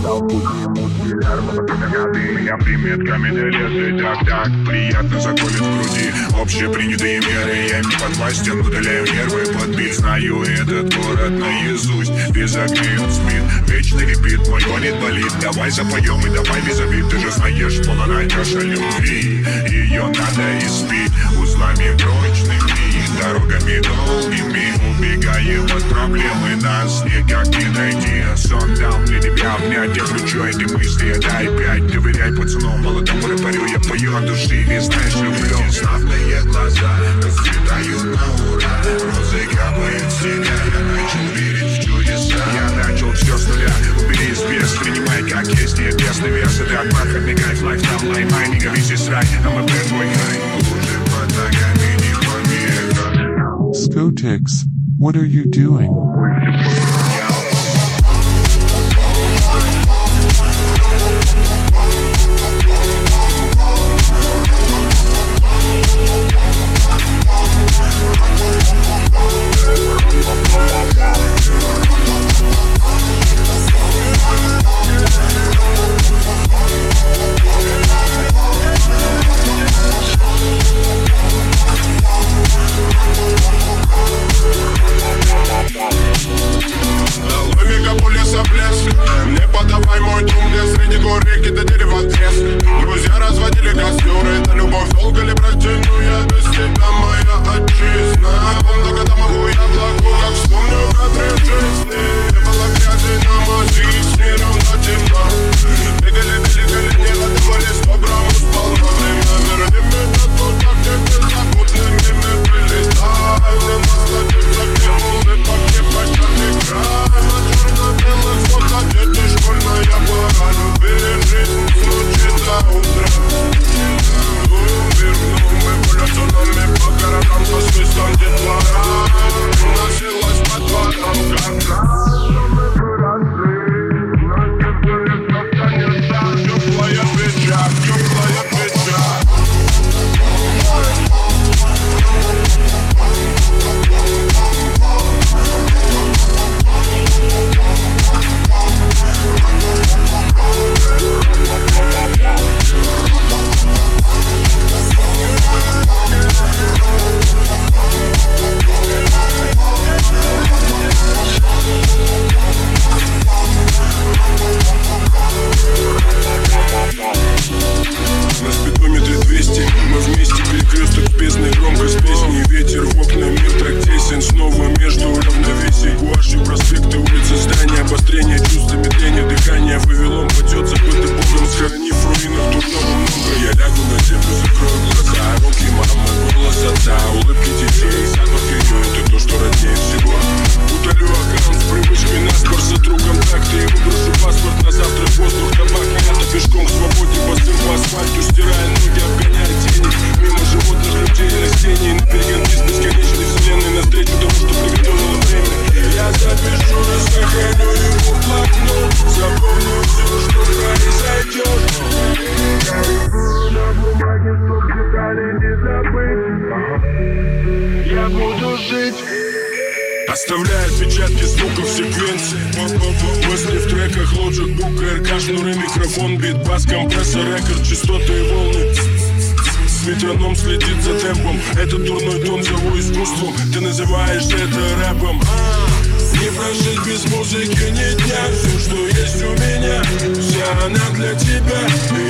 Дал пути мультфильм, меня приметками лет. Так, приятно заколет в груди общепринятые меры. Я им не подвластен, удаляю нервы под бит. Знаю этот город наизусть, без огней он спит. Вечный репит, мой гонит болит. Давай запоем и давай без обид. Ты же знаешь, полная чаша любви. Ее надо испить узлами прочными, дорогами долгими. Убегаем от проблемы, нас никак не найти. Сон дал мне тебя обнять, я кручу эти мысли, дай пять. Доверяй пацану, молодому рэперю, я пою от души, и знаешь, люблю. Славные глаза расцветают на ура, розы капают с себя, я начал верить в чудеса. Я начал все с нуля, убери спец, принимай как есть, нет ясный вес. Это от бархатный кайф, лайф там лаймай, не говись и срай, I'm a bad boy хай. Уже под ногами не помеха. Skotix, what are you doing? Не подавай мой дом, мне среди гор реки до дерева треск. Друзья разводили костеры, это любовь долго ли протяну я без тебя, моя отчизна. Помню, когда могу я благу, как вспомню кадры жизни. Не было грязи на мази, с миром на темно. Бегали, не радовали 100 грамм сполна. Время верни меня туда, где беззаботными мы были. Дай мне насладиться, где волны, пока пощадный край. На черно-белых фото дети, школьная пора. Любили жизнь с ночи до утра. Верну мы полетунами по городам со свистом детвора. Носилась по дворам горна. Теплая печаль, теплая печаль. На спидометре 200, мы вместе, перекресток бездны, громкость песни. Ветер в окна, мир так тесен, снова между равновесий. Гуашью проспекты, улицы, здания, обострение чувств, замедление дыхания. Вавилон падет, забытый Богом, схоронив в руинах дурного много. Я лягу на землю, закрою глаза, руки мамы, голос отца, улыбки детей, запах ее, это то, что роднее всего. Удалю аккаунт с привычкой наскоро, сотру контакты и выброшу паспорт на завтрак. Воздух, табак, мята, пешком к свободе, босым по асфальту, стирая ноги, обгоняя тени. Мимо животных, людей, растений, на перегонки с бесконечной вселенной, навстречу тому, что приготовило время. Я запишу, сохраню его блокнот, запомню все, что произойдет. Я рисую на бумаге, чтоб детали не забыть. Я буду жить, оставляя отпечатки звуков секвенции. Мысли в треках, лоджик, бук, РК, шнуры, микрофон, бит, бас, компрессор, рекорд, частоты и волны. Метроном следит за темпом, этот дурной тон зову искусством. Ты называешь это рэпом. Не прожить без музыки ни дня. Все, что есть у меня, вся она для тебя.